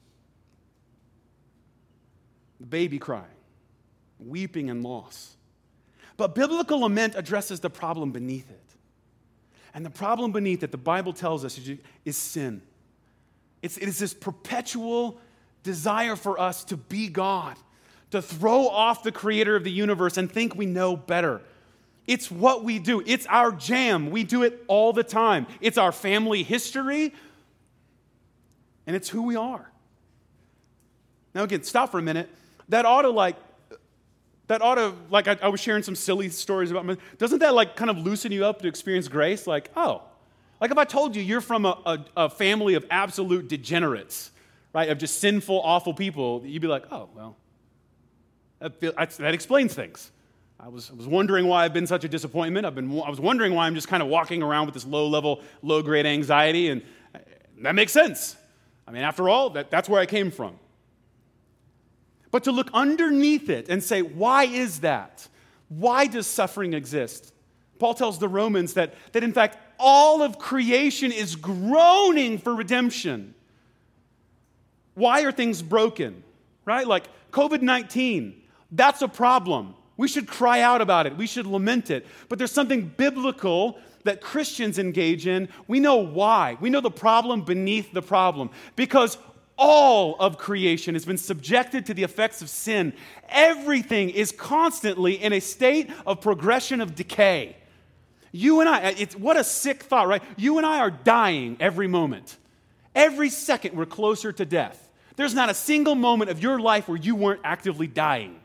The baby crying, weeping and loss. But biblical lament addresses the problem beneath it. And the problem beneath it, the Bible tells us, is, is sin. It's, it is this perpetual desire for us to be God, to throw off the creator of the universe and think we know better. It's what we do. It's our jam. We do it all the time. It's our family history, and it's who we are. Now again, stop for a minute. That ought to like, that ought to, like I, I was sharing some silly stories about, my, doesn't that like kind of loosen you up to experience grace? Like, oh, like if I told you you're from a, a, a family of absolute degenerates, right, of just sinful, awful people, you'd be like, oh, well, that, feel, that explains things. I was, I was wondering why I've been such a disappointment. I've been, I was wondering why I'm just kind of walking around with this low-level, low-grade anxiety, and that makes sense. I mean, after all, that, that's where I came from. But to look underneath it and say, why is that? Why does suffering exist? Paul tells the Romans that, that in fact, all of creation is groaning for redemption. Why are things broken? Right? Like covid nineteen, that's a problem. We should cry out about it. We should lament it. But there's something biblical that Christians engage in. We know why. We know the problem beneath the problem. Because all of creation has been subjected to the effects of sin. Everything is constantly in a state of progression of decay. You and I, it's, what a sick thought, right? You and I are dying every moment. Every second we're closer to death. There's not a single moment of your life where you weren't actively dying.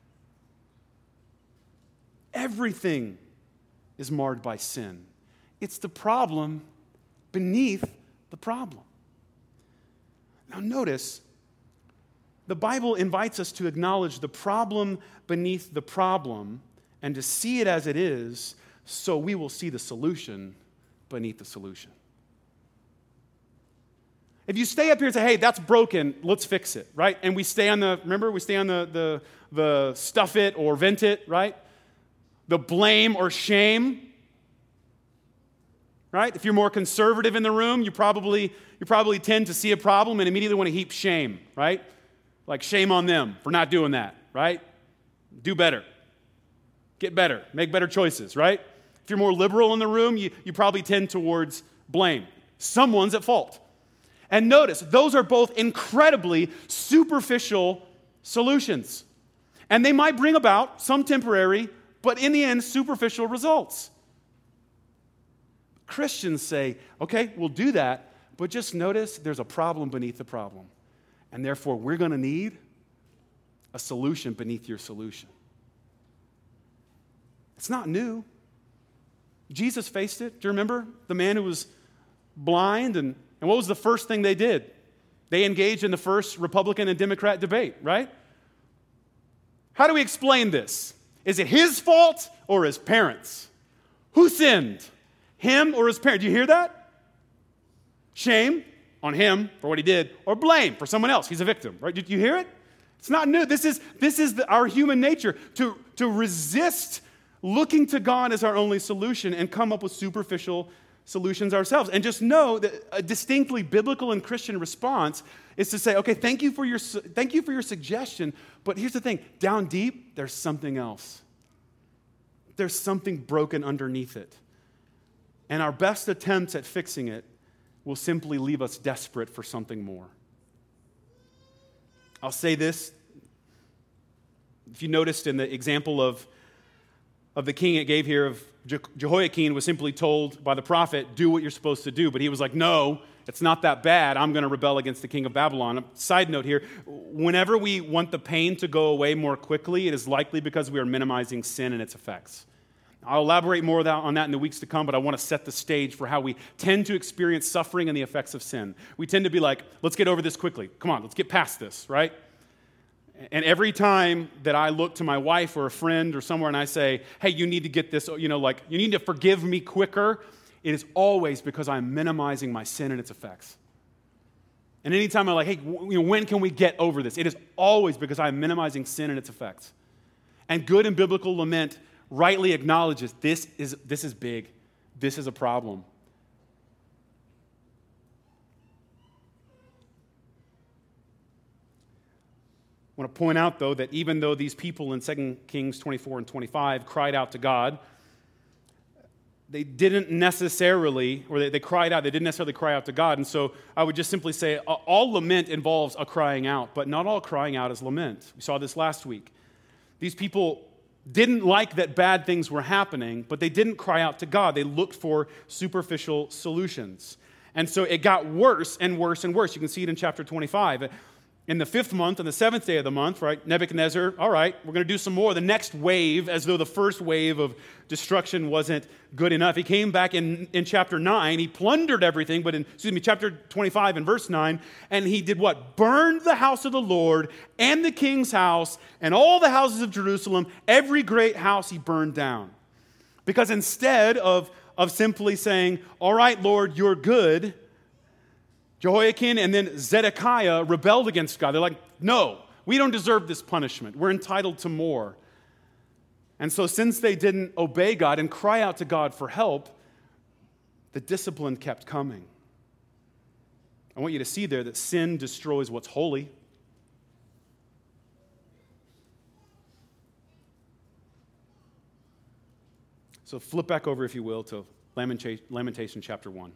Everything is marred by sin. It's the problem beneath the problem. Now notice, the Bible invites us to acknowledge the problem beneath the problem and to see it as it is, so we will see the solution beneath the solution. If you stay up here and say, hey, that's broken, let's fix it, right? And we stay on the, remember, we stay on the, the, the stuff it or vent it, right? The blame or shame, right? If you're more conservative in the room, you probably, you probably tend to see a problem and immediately want to heap shame, right? Like shame on them for not doing that, right? Do better. Get better. Make better choices, right? If you're more liberal in the room, you, you probably tend towards blame. Someone's at fault. And notice, those are both incredibly superficial solutions. And they might bring about some temporary, but in the end, superficial results. Christians say, okay, we'll do that, but just notice there's a problem beneath the problem. And therefore, we're going to need a solution beneath your solution. It's not new. Jesus faced it. Do you remember the man who was blind? And, and what was the first thing they did? They engaged in the first Republican and Democrat debate, right? How do we explain this? Is it his fault or his parents? Who sinned? Him or his parents? Do you hear that? Shame on him for what he did, or blame for someone else. He's a victim, right? Did you hear it? It's not new. This is, this is the, our human nature, to, to resist looking to God as our only solution and come up with superficial solutions ourselves. And just know that a distinctly biblical and Christian response is to say, okay, thank you for your, thank you for your suggestion, but here's the thing. Down deep, there's something else. There's something broken underneath it. And our best attempts at fixing it will simply leave us desperate for something more. I'll say this. If you noticed in the example of, of the king it gave here of Je- Jehoiakim was simply told by the prophet, do what you're supposed to do. But he was like, no, it's not that bad. I'm going to rebel against the king of Babylon. A side note here, whenever we want the pain to go away more quickly, it is likely because we are minimizing sin and its effects. I'll elaborate more on that in the weeks to come, but I want to set the stage for how we tend to experience suffering and the effects of sin. We tend to be like, let's get over this quickly. Come on, let's get past this, right? And every time that I look to my wife or a friend or somewhere and I say, hey, you need to get this, you know, like, you need to forgive me quicker, it is always because I'm minimizing my sin and its effects. And anytime I'm like, hey, you know, when can we get over this? It is always because I'm minimizing sin and its effects. And good and biblical lament rightly acknowledges this is, this is big. This is a problem. I want to point out, though, that even though these people in Second Kings twenty-four and twenty-five cried out to God, they didn't necessarily, or they, they cried out, they didn't necessarily cry out to God. And so I would just simply say all lament involves a crying out, but not all crying out is lament. We saw this last week. These people didn't like that bad things were happening, but they didn't cry out to God. They looked for superficial solutions. And so it got worse and worse and worse. You can see it in chapter twenty-five. In the fifth month, on the seventh day of the month, right, Nebuchadnezzar, all right, we're going to do some more. The next wave, as though the first wave of destruction wasn't good enough. He came back in, in chapter nine. He plundered everything, but in, excuse me, chapter twenty-five and verse nine, and he did what? Burned the house of the Lord and the king's house and all the houses of Jerusalem. Every great house he burned down. Because instead of, of simply saying, all right, Lord, you're good, Jehoiakim and then Zedekiah rebelled against God. They're like, no, we don't deserve this punishment. We're entitled to more. And so since they didn't obey God and cry out to God for help, the discipline kept coming. I want you to see there that sin destroys what's holy. So flip back over, if you will, to Lamentation chapter one.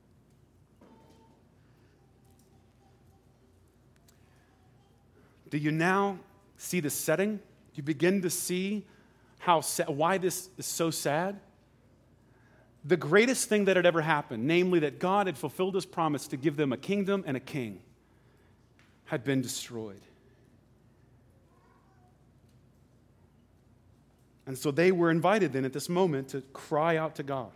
Do you now see the setting? Do you begin to see how sa- why this is so sad? The greatest thing that had ever happened, namely that God had fulfilled his promise to give them a kingdom and a king, had been destroyed. And so they were invited then at this moment to cry out to God.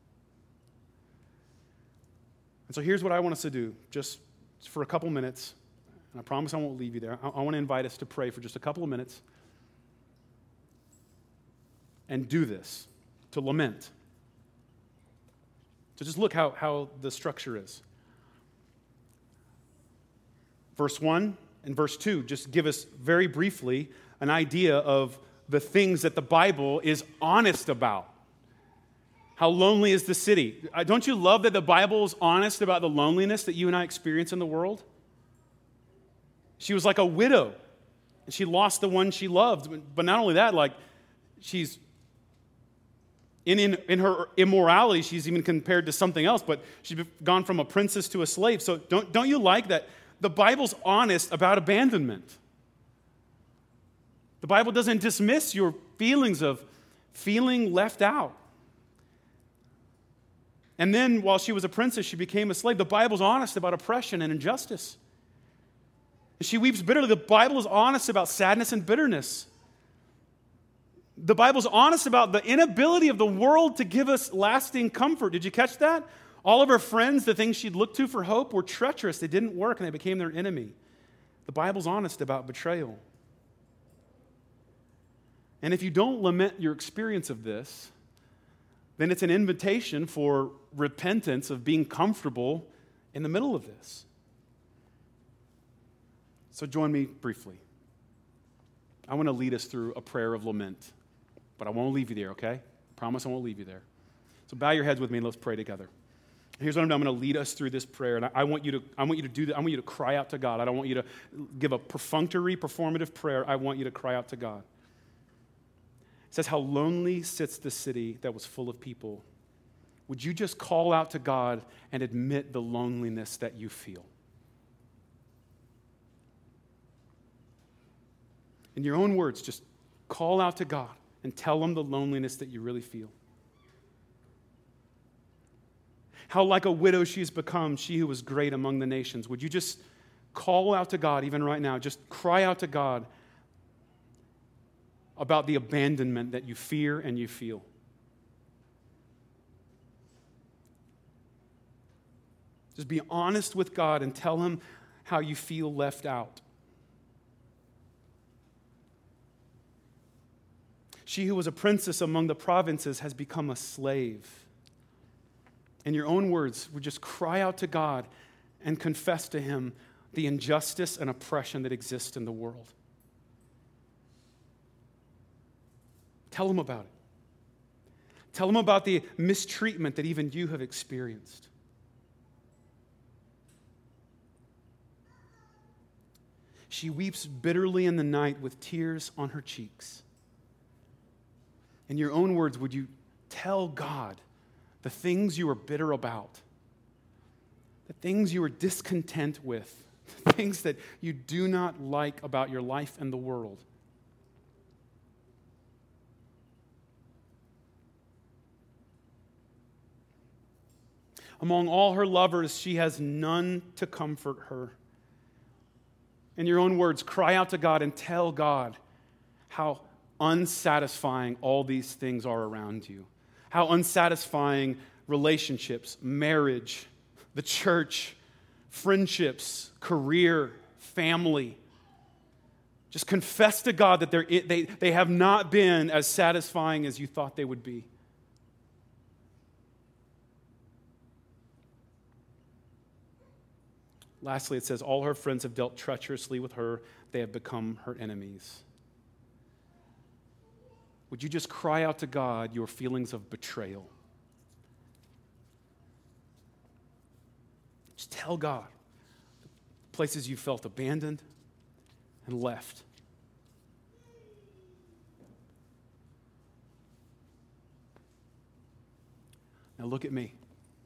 And so here's what I want us to do, just for a couple minutes. And I promise I won't leave you there. I, I want to invite us to pray for just a couple of minutes and do this, to lament. So just look how, how the structure is. Verse one and verse two just give us very briefly an idea of the things that the Bible is honest about. How lonely is the city? Uh, Don't you love that the Bible is honest about the loneliness that you and I experience in the world? She was like a widow, and she lost the one she loved. But not only that, like she's in, in, in her immorality, she's even compared to something else, but she's gone from a princess to a slave. So don't, don't you like that the Bible's honest about abandonment? The Bible doesn't dismiss your feelings of feeling left out. And then while she was a princess, she became a slave. The Bible's honest about oppression and injustice. And she weeps bitterly. The Bible is honest about sadness and bitterness. The Bible's honest about the inability of the world to give us lasting comfort. Did you catch that? All of her friends, the things she'd looked to for hope, were treacherous. They didn't work, and they became their enemy. The Bible's honest about betrayal. And if you don't lament your experience of this, then it's an invitation for repentance of being comfortable in the middle of this. So join me briefly. I want to lead us through a prayer of lament, but I won't leave you there, okay? I promise I won't leave you there. So bow your heads with me and let's pray together. Here's what I'm doing. I'm going to lead us through this prayer, and I, I want you to I want you to do that. I want you to cry out to God. I don't want you to give a perfunctory, performative prayer. I want you to cry out to God. It says, how lonely sits the city that was full of people. Would you just call out to God and admit the loneliness that you feel? In your own words, just call out to God and tell him the loneliness that you really feel. How like a widow she's become, she who was great among the nations. Would you just call out to God even right now? Just cry out to God about the abandonment that you fear and you feel. Just be honest with God and tell him how you feel left out. She who was a princess among the provinces has become a slave. In your own words, would just cry out to God and confess to him the injustice and oppression that exists in the world. Tell him about it. Tell him about the mistreatment that even you have experienced. She weeps bitterly in the night with tears on her cheeks. In your own words, would you tell God the things you are bitter about, the things you are discontent with, the things that you do not like about your life and the world? Among all her lovers, she has none to comfort her. In your own words, cry out to God and tell God how unsatisfying all these things are around you. How unsatisfying relationships, marriage, the church, friendships, career, family. Just confess to God that they're, they, they have not been as satisfying as you thought they would be. Lastly, it says, all her friends have dealt treacherously with her. They have become her enemies. Would you just cry out to God your feelings of betrayal? Just tell God the places you felt abandoned and left. Now look at me.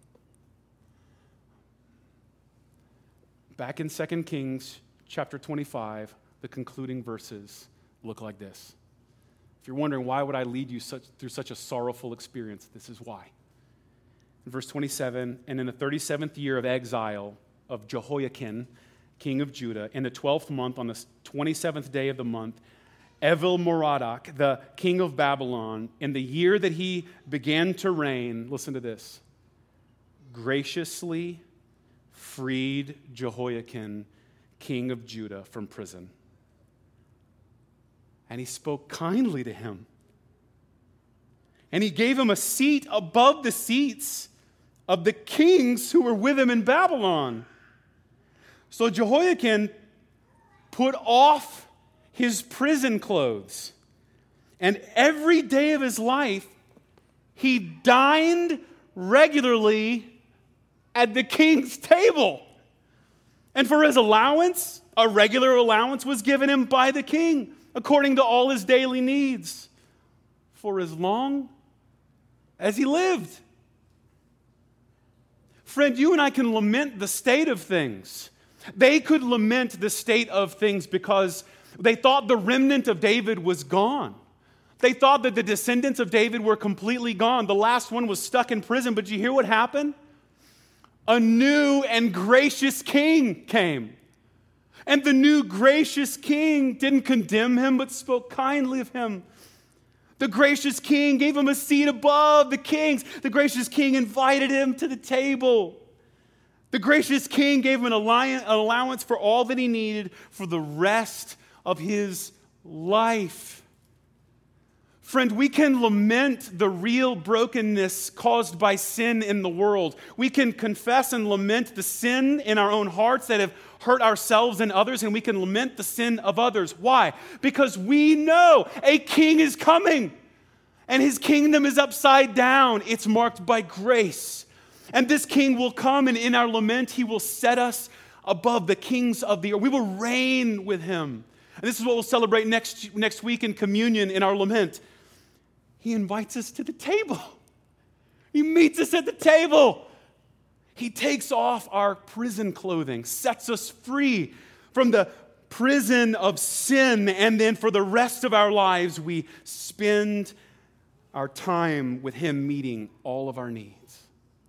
Back in Second Kings chapter twenty-five, the concluding verses look like this. If you're wondering why would I lead you such, through such a sorrowful experience, this is why. In verse twenty-seven, and in the thirty-seventh year of exile of Jehoiakim, king of Judah, in the twelfth month, on the twenty-seventh day of the month, Evil-Merodach, the king of Babylon, in the year that he began to reign, listen to this, graciously freed Jehoiakim, king of Judah, from prison. And he spoke kindly to him. And he gave him a seat above the seats of the kings who were with him in Babylon. So Jehoiakim put off his prison clothes, and every day of his life he dined regularly at the king's table. And for his allowance, a regular allowance was given him by the king, according to all his daily needs, for as long as he lived. Friend, you and I can lament the state of things. They could lament the state of things because they thought the remnant of David was gone. They thought that the descendants of David were completely gone. The last one was stuck in prison, but you hear what happened? A new and gracious king came. And the new gracious king didn't condemn him, but spoke kindly of him. The gracious king gave him a seat above the kings. The gracious king invited him to the table. The gracious king gave him an allowance for all that he needed for the rest of his life. Friend, we can lament the real brokenness caused by sin in the world. We can confess and lament the sin in our own hearts that have hurt ourselves and others, and we can lament the sin of others. Why? Because we know a king is coming, and his kingdom is upside down. It's marked by grace. And this king will come, and in our lament, he will set us above the kings of the earth. We will reign with him. And this is what we'll celebrate next, next week in communion in our lament. He invites us to the table. He meets us at the table. He takes off our prison clothing, sets us free from the prison of sin, and then for the rest of our lives, we spend our time with him meeting all of our needs.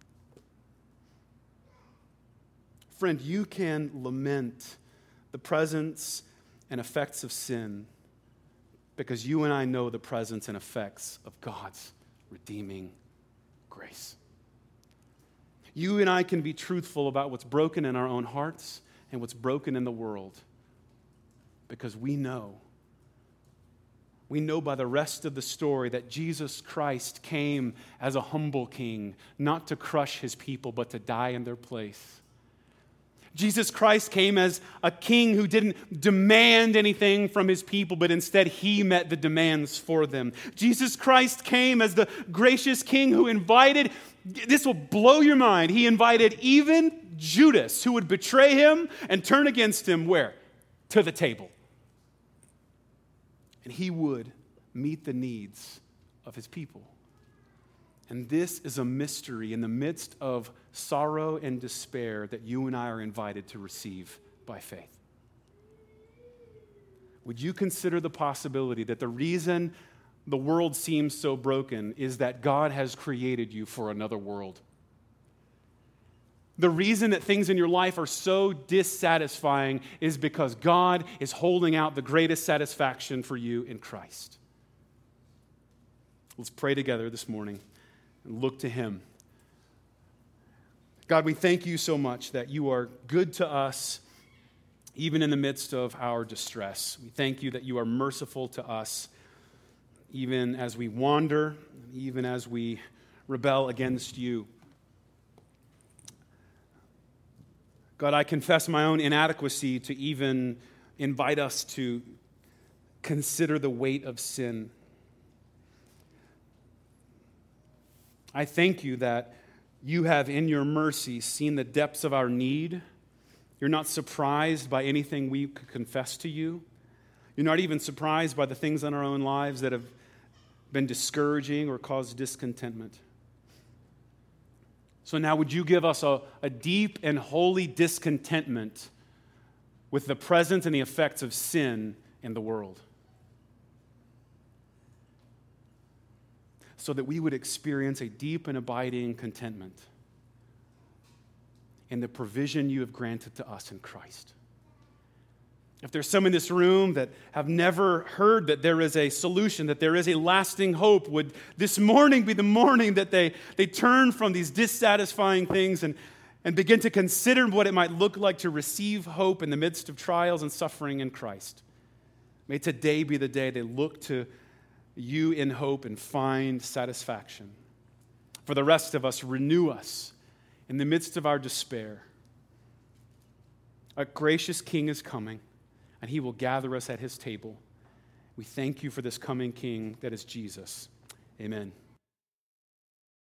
Friend, you can lament the presence and effects of sin because you and I know the presence and effects of God's redeeming grace. You and I can be truthful about what's broken in our own hearts and what's broken in the world because we know, we know by the rest of the story that Jesus Christ came as a humble king, not to crush his people, but to die in their place. Jesus Christ came as a king who didn't demand anything from his people, but instead he met the demands for them. Jesus Christ came as the gracious king who invited, this will blow your mind, he invited even Judas, who would betray him and turn against him, where? To the table. And he would meet the needs of his people. And this is a mystery in the midst of sorrow and despair that you and I are invited to receive by faith. Would you consider the possibility that the reason the world seems so broken is that God has created you for another world? The reason that things in your life are so dissatisfying is because God is holding out the greatest satisfaction for you in Christ. Let's pray together this morning and look to him. God, we thank you so much that you are good to us even in the midst of our distress. We thank you that you are merciful to us even as we wander, even as we rebel against you. God, I confess my own inadequacy to even invite us to consider the weight of sin. I thank you that you have, in your mercy, seen the depths of our need. You're not surprised by anything we could confess to you. You're not even surprised by the things in our own lives that have been discouraging or caused discontentment. So now would you give us a, a deep and holy discontentment with the presence and the effects of sin in the world, so that we would experience a deep and abiding contentment in the provision you have granted to us in Christ. If there's some in this room that have never heard that there is a solution, that there is a lasting hope, would this morning be the morning that they, they turn from these dissatisfying things and, and begin to consider what it might look like to receive hope in the midst of trials and suffering in Christ. May today be the day they look to you in hope and find satisfaction. For the rest of us, renew us in the midst of our despair. A gracious King is coming, and he will gather us at his table. We thank you for this coming King that is Jesus. Amen.